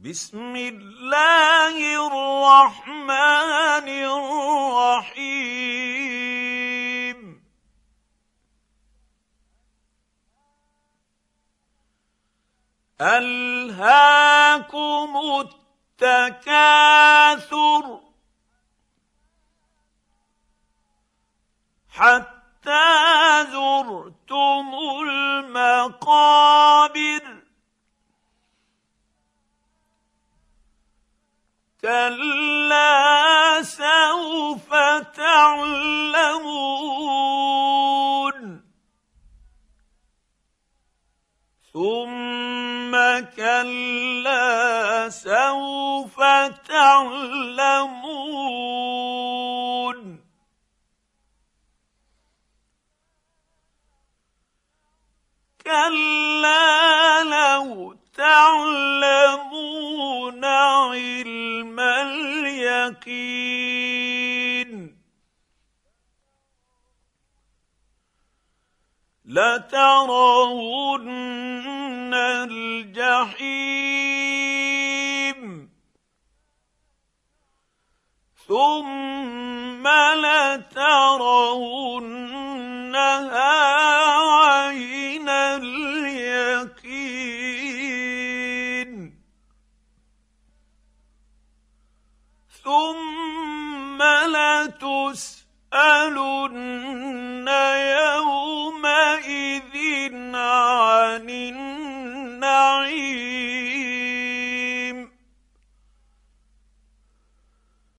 بسم الله الرحمن الرحيم ألهاكم التكاثر حتى زرتم المقابر كلا سوف تعلمون ثم كلا سوف تعلمون كلا لو تعلمون علم اليقين لترون الجحيم ثم لترونها عين اليقين ثم لتسألن يومئذ عن